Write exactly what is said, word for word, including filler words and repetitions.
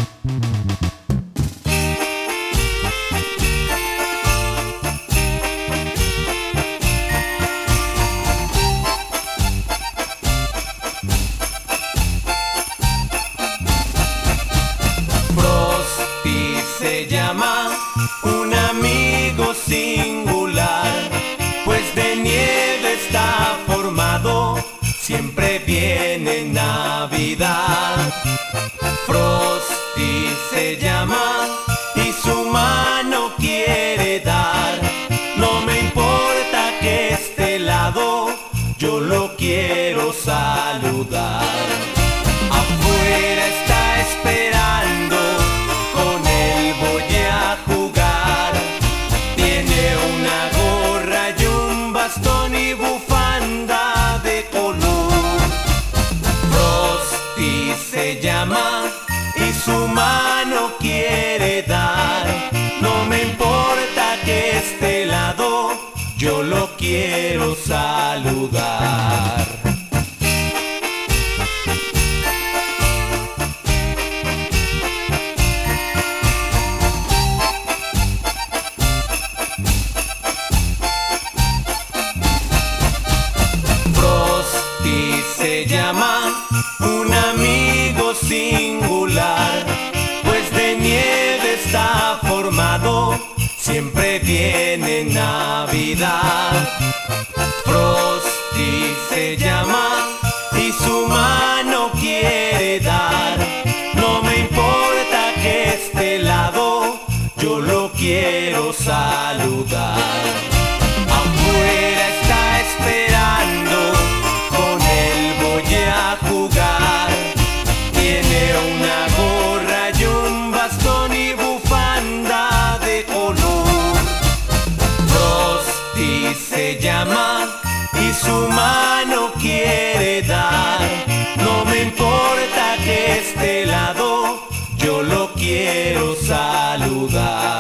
Frosty se llama, un amigo singular, pues de nieve está formado, siempre viene Navidad. Frosty se llama y su mano quiere dar, no me importa que esté helado, yo lo quiero saludar. Afuera está esperando, con él voy a jugar. Tiene una gorra y un bastón y bufanda de color. Frosty se llama y su mano quiere dar, no me importa que esté helado, yo lo quiero saludar. Frosty se llama, un amigo singular, pues de nieve está formado, siempre viene Navidad. Frosty se llama y su mano quiere dar, no me importa que esté helado, yo lo quiero saludar. Afuera está esperando, con él voy a jugar. Tiene una gorra y un bastón y bufanda de color. Frosty se llama y su mano quiere dar, no me importa que esté helado, yo lo quiero saludar.